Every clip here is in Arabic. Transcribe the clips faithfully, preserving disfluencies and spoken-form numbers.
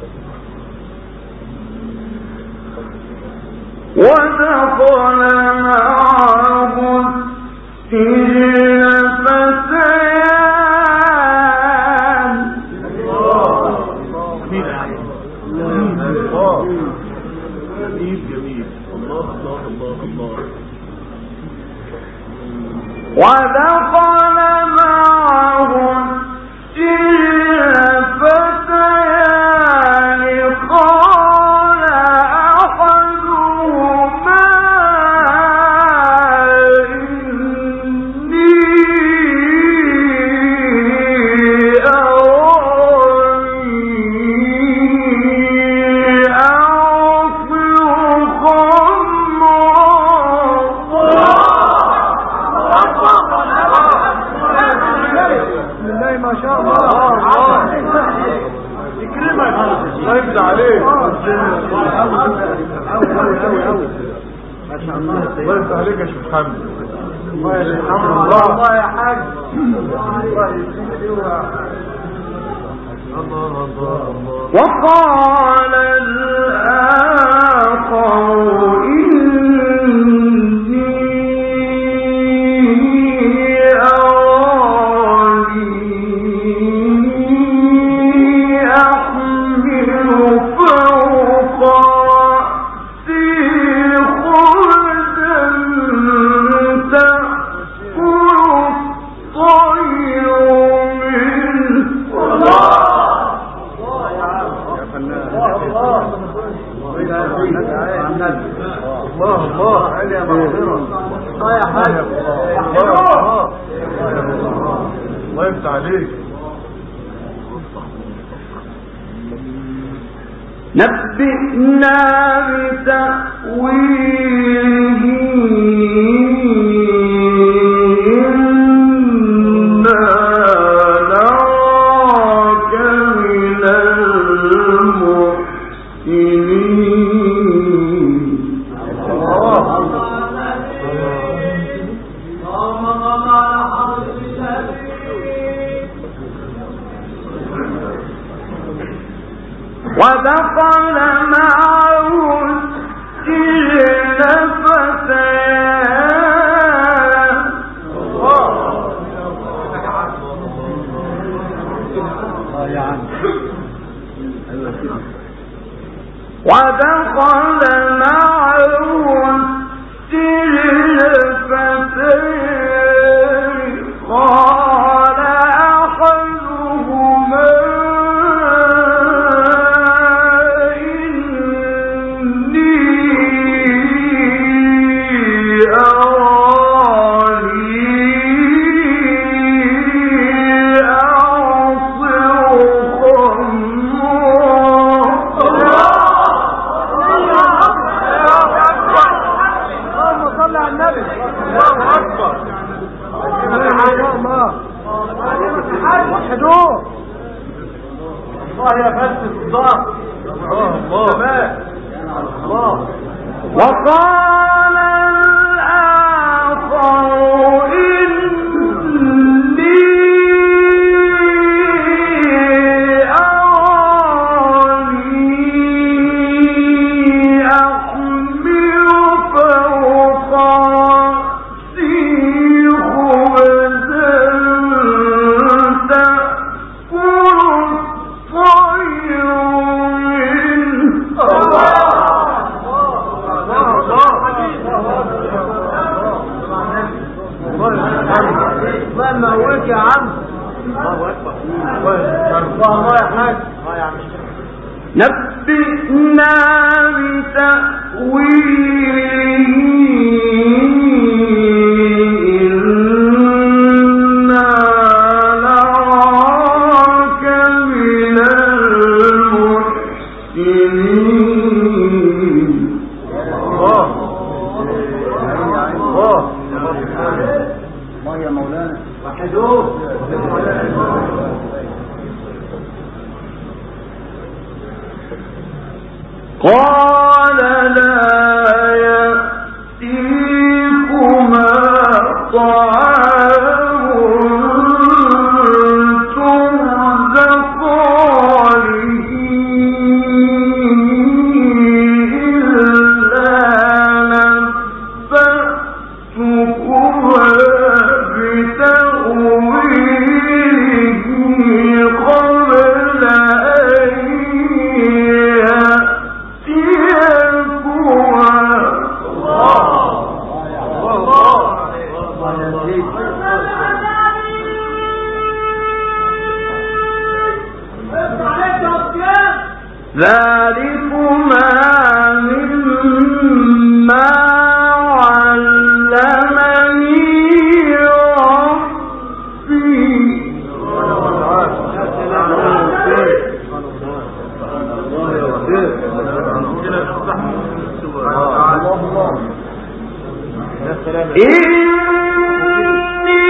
ودخل معه السجن فتيان ودخل معه السجن فتيان قال أحدهما إني أراني أعصر خمرا ما شاء الله يكرمك طيب عليك ما شاء الله الله يفتح عليك يا شيخ محمد الله يا شيخ محمد الله يا حاج وقال الآخر الله يفتح عليك نبئنا بتأويله إنا نراك من المحسنين ودخل معه السجن فتيان ودخل معه السجن فتيان قال أحدهما وقال الآخر إني أراني أحمل فوق رأسي خبزا تأكل الطير الله يقويك يا عم الله اكبر الله يا حاج الله يا عم نبئنا بتأويله إنا نراك من المحسنين الله الله الله يا مولانا وحدوه قال لا يأتيكما طعام ترزقانه ذلكما مما علمني ربي إني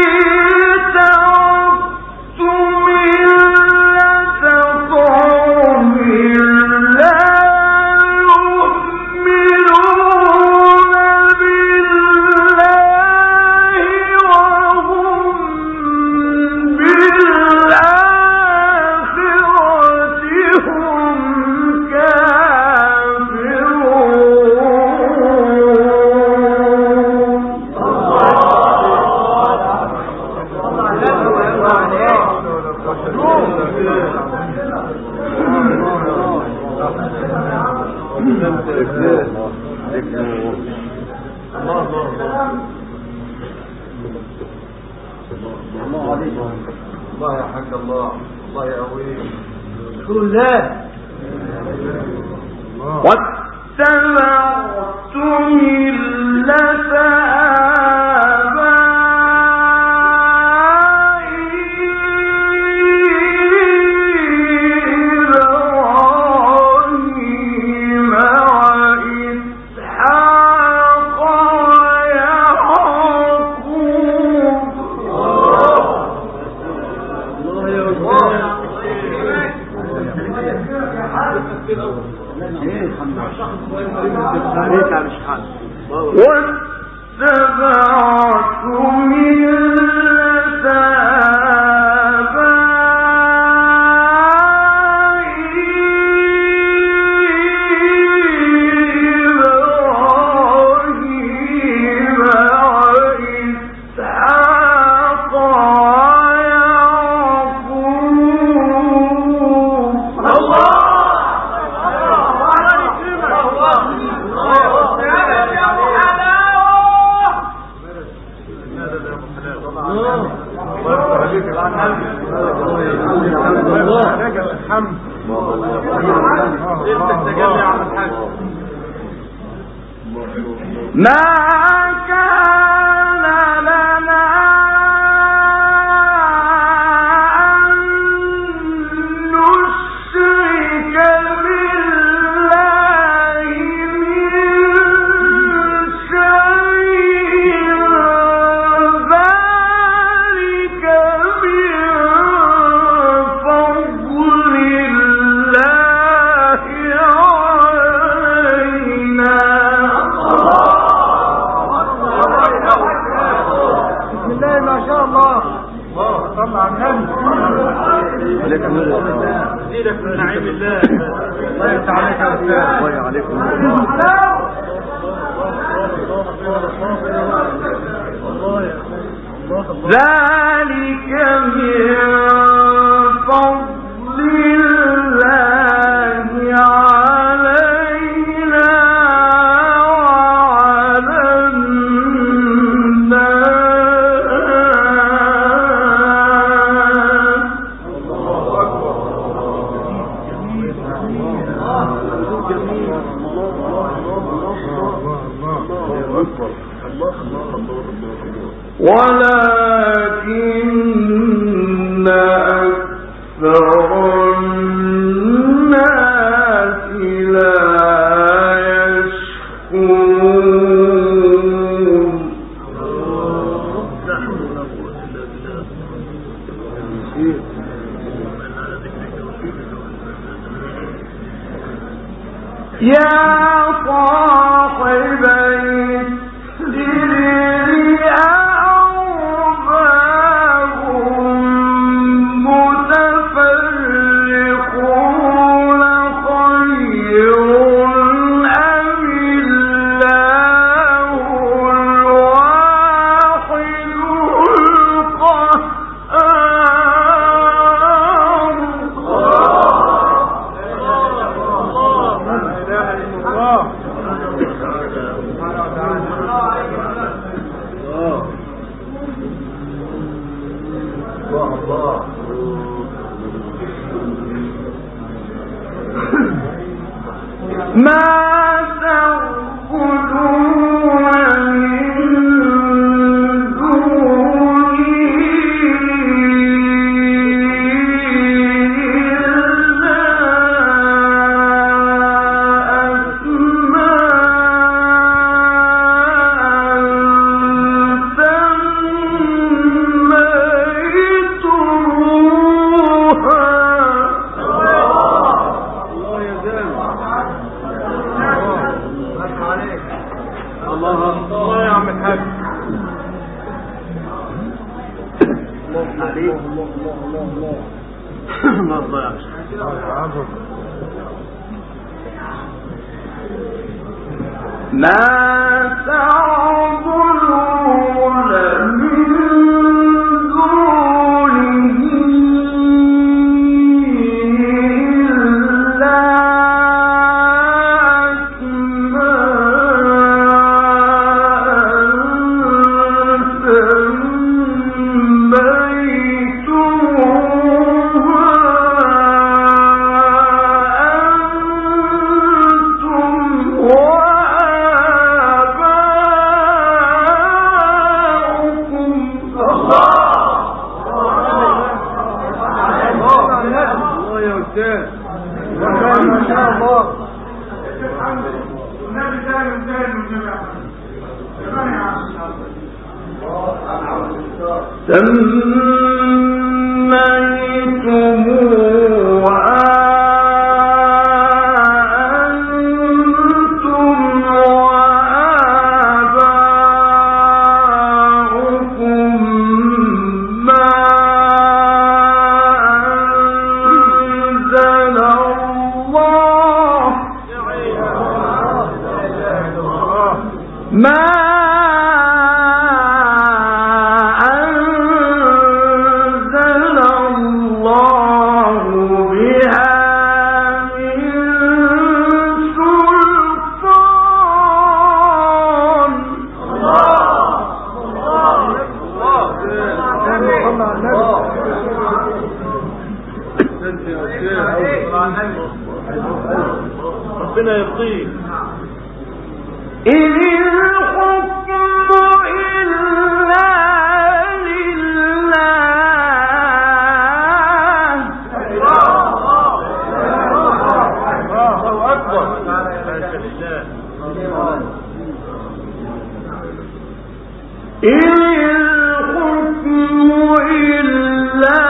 تركت ملة قوم لا يؤمنون بالله وهم بالآخرة هم الله يا حاج الله الله يقويه شكر الله واتبعت ملة واتبعت ملة ما كان لنا أن نشرك بالله من شيء ذلك من فضل الله علينا صلى على النبي عليكم زيدك من نعيم الله الله يفتح عليك يا استاذ الله عليكم ذلك من فضل الله علينا وعلى ولكن أكثر الناس لا يشكرون يا صاحبي ربنا يرضيه. إن الحكم إلا لله. الله أكبر. إن الحكم إلا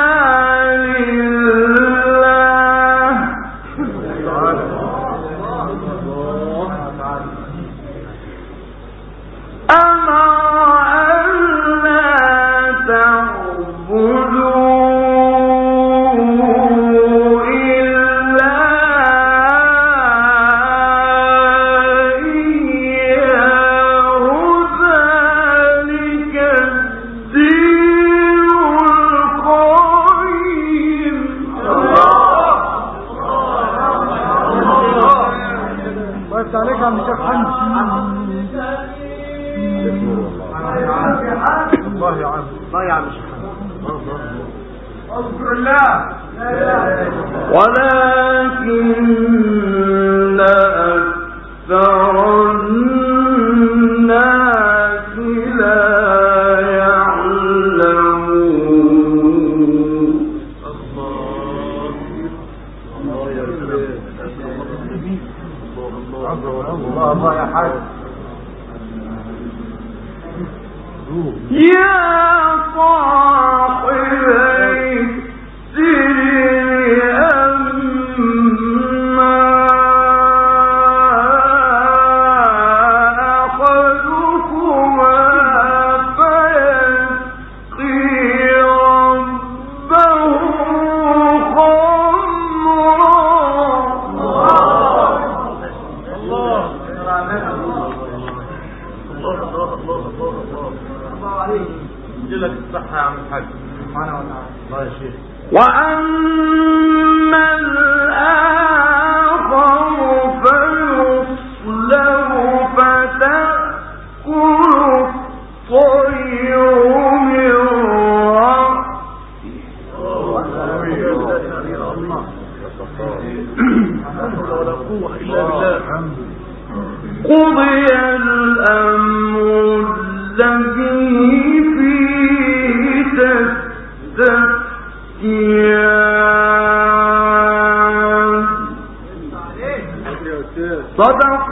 ولكن أكثر الناس لا يعلمون. الله يا حاج. يا صاحبي الصحة يا عم الحاج. ولا قوة إلا بالله. قضي الأمر الذي فيه تستفتيان صدق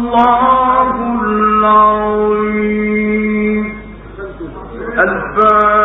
الله العظيم. الفاتحة.